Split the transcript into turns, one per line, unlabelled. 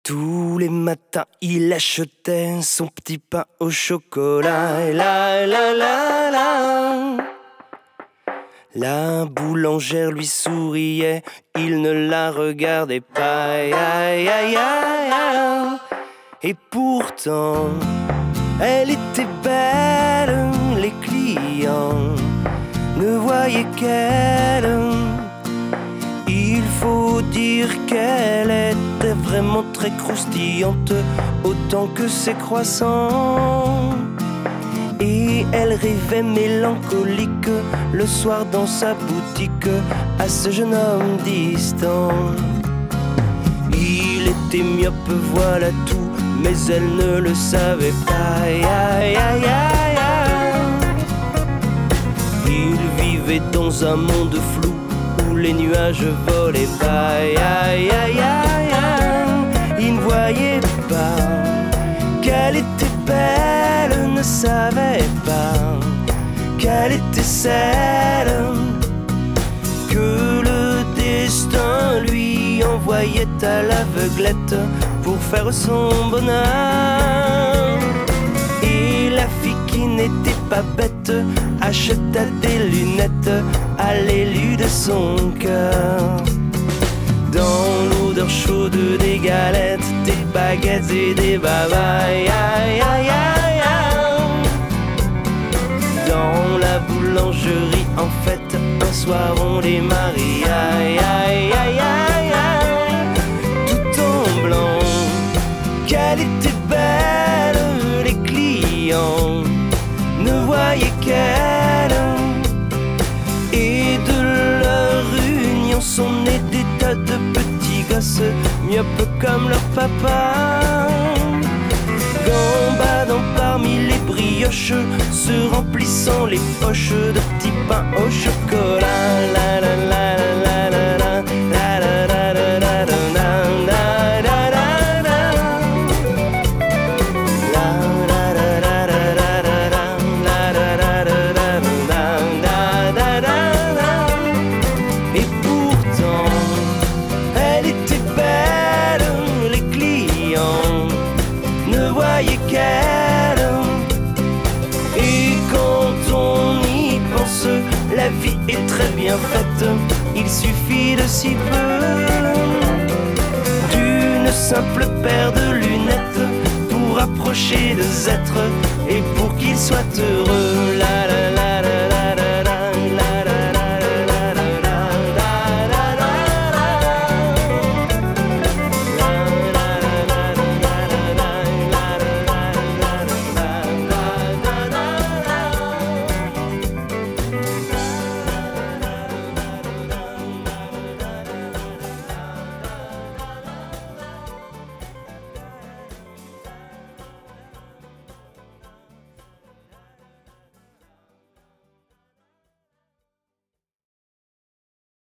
Tous les matins, il achetait son petit pain au chocolat. Et la boulangère lui souriait, il ne la regardait pas. Aïe, aïe, aïe, aïe. Et pourtant, elle était belle, les clients ne voyaient qu'elle. Il faut dire qu'elle était vraiment très croustillante, autant que ses croissants. Et elle rêvait mélancolique le soir dans sa boutique à ce jeune homme distant. Il était myope, voilà tout, mais elle ne le savait pas. Aïe, aïe, aïe, aïe, aïe. Il vivait dans un monde flou où les nuages volaient pas. Aïe, aïe, aïe, aïe, aïe. Il ne voyait pas qu'elle était belle, ne savait pas qu'elle était celle que le destin lui envoyait à l'aveuglette pour faire son bonheur. Et la fille qui n'était pas bête acheta des lunettes à l'élu de son cœur. Dans l'odeur chaude des galettes, des baguettes et des babayes, aïe, aïe, aïe, aïe. Dans la boulangerie, en fait, un soir on les marie, aïe, aïe, aïe, aïe, aïe. Tout en blanc, qu'elle était belle, les clients ne voyaient qu'elle. Et de leur union sont nés des tas de petits gosses, myopes comme leur papa, gambadant parmi les brioches, se remplissant les poches de petits pains au chocolat. La la la la la la la la la la la la. Et quand on y pense, la vie est très bien faite. Il suffit de si peu, d'une simple paire de lunettes pour approcher deux êtres et pour qu'ils soient heureux.